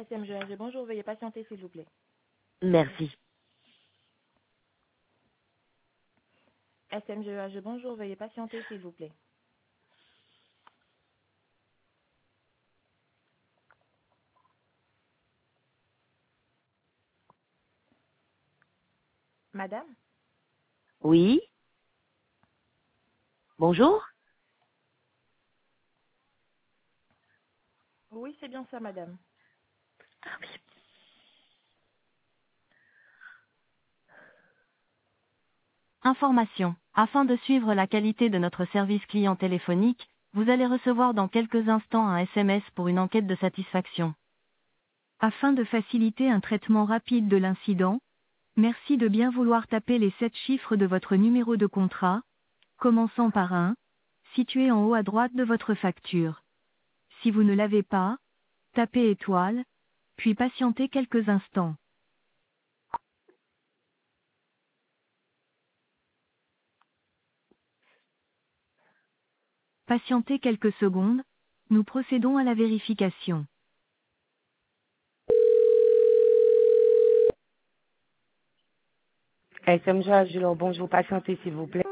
SMGAG, bonjour, veuillez patienter s'il vous plaît. Merci. SMGAG, bonjour, veuillez patienter s'il vous plaît. Madame? Oui. Bonjour. Oui, c'est bien ça, madame. Information. Afin de suivre la qualité de notre service client téléphonique, vous allez recevoir dans quelques instants un SMS pour une enquête de satisfaction. Afin de faciliter un traitement rapide de l'incident, merci de bien vouloir taper les 7 chiffres de votre numéro de contrat, commençant par 1, situé en haut à droite de votre facture. Si vous ne l'avez pas, tapez étoile, puis patientez quelques instants. Patientez quelques secondes, nous procédons à la vérification. SMGAG, bonjour, patientez s'il vous plaît.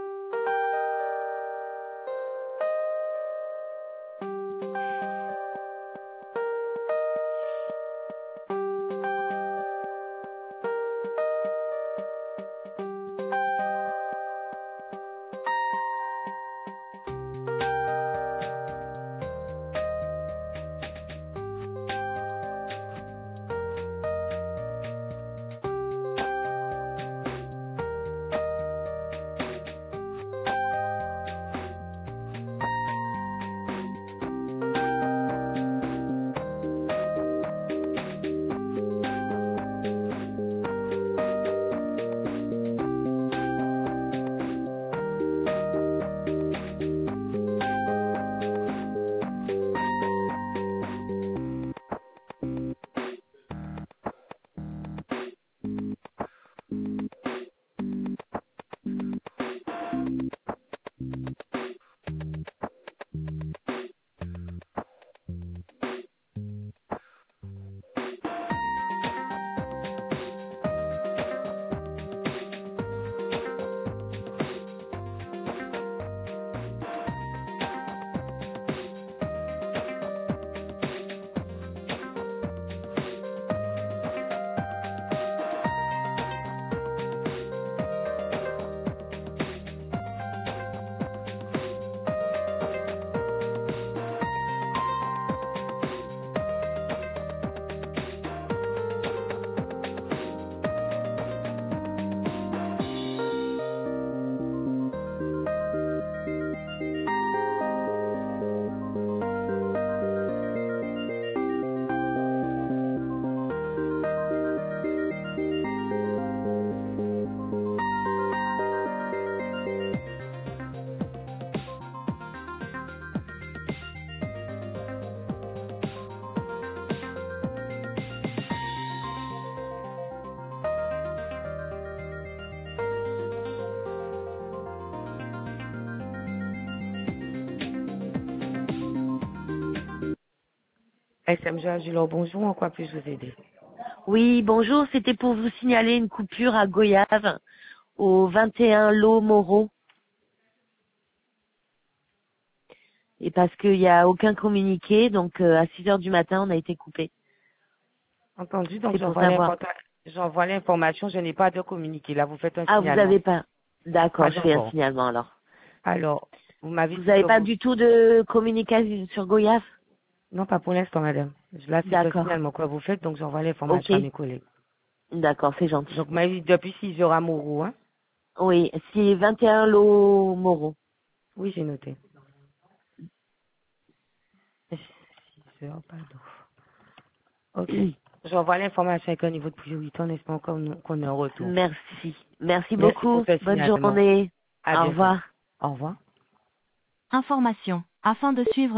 SMGAG, bonjour, en quoi puis-je vous aider? Oui, bonjour. C'était pour vous signaler une coupure à Goyave au 21 Lot Moreau. Et parce qu'il n'y a aucun communiqué, donc à 6 heures du matin, on a été coupé. Entendu, donc C'est pour savoir. j'envoie l'information, je n'ai pas de communiqué. Là, vous faites un Ah, vous signalement. n'avez pas. D'accord, Pas je fais un encore. signalement alors. Alors, vous m'avez Vous dit n'avez que pas vous... du tout de communication sur Goyave? Non, pas pour l'instant, madame. Là, c'est un D'accord. signalement que vous faites, donc j'envoie Ok. l'information à mes collègues. D'accord, c'est gentil. Donc, vous m'avez dit depuis 6 heures à Mourou, hein? Oui, c'est 21 Lot Moreau. Oui, j'ai noté. 6 heures, pardon. Ok. J'envoie l'information avec un niveau de priorité en espérant qu'on ait un retour. Merci. Merci Merci pour beaucoup. ce Bonne signalement. journée. À Au bientôt. revoir. Au revoir. Information. Afin de suivre